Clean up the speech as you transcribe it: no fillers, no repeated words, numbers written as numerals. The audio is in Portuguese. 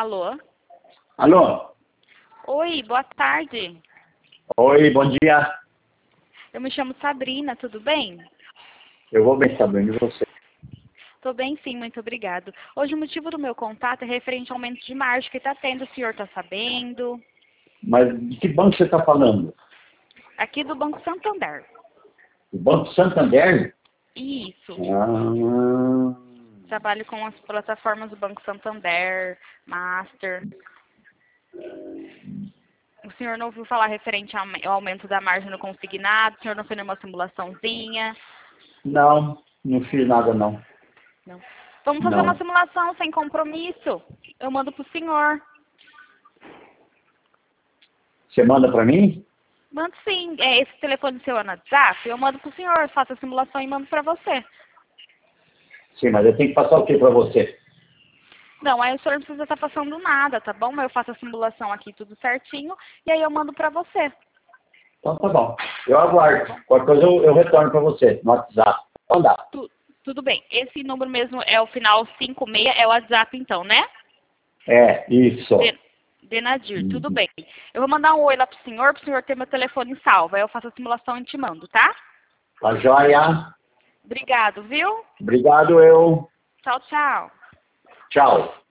Alô? Alô? Oi, boa tarde. Oi, bom dia. Eu me chamo Sabrina, tudo bem? Eu vou bem, sabendo de você. Tô bem sim, muito obrigado. Hoje o motivo do meu contato é referente ao aumento de margem que está tendo, o senhor está sabendo? Mas de que banco você está falando? Aqui do Banco Santander. O Banco Santander? Isso. Ah, Trabalho com as plataformas do Banco Santander, Master. O senhor não ouviu falar referente ao aumento da margem no consignado? O senhor não fez nenhuma simulaçãozinha? não fiz nada não. Não. Vamos fazer uma Não. simulação sem compromisso. Eu mando pro senhor. Você manda para mim? Mando sim. Esse telefone seu é no WhatsApp? Eu mando pro senhor, faço a simulação e mando pra você. Sim, mas eu tenho que passar o que para você? Não, aí o senhor não precisa estar passando nada, tá bom? Mas eu faço a simulação aqui tudo certinho e aí eu mando pra você. Então tá bom. Eu aguardo. Qualquer coisa eu retorno para você no WhatsApp. Mandar. Tudo bem. Esse número mesmo é o final 56, é o WhatsApp então, né? É, isso. Denadir, tudo bem. Eu vou mandar um oi lá pro senhor ter meu telefone salvo. Aí eu faço a simulação e te mando, tá? Tá joia? Obrigado, viu? Obrigado, eu. Tchau, tchau. Tchau.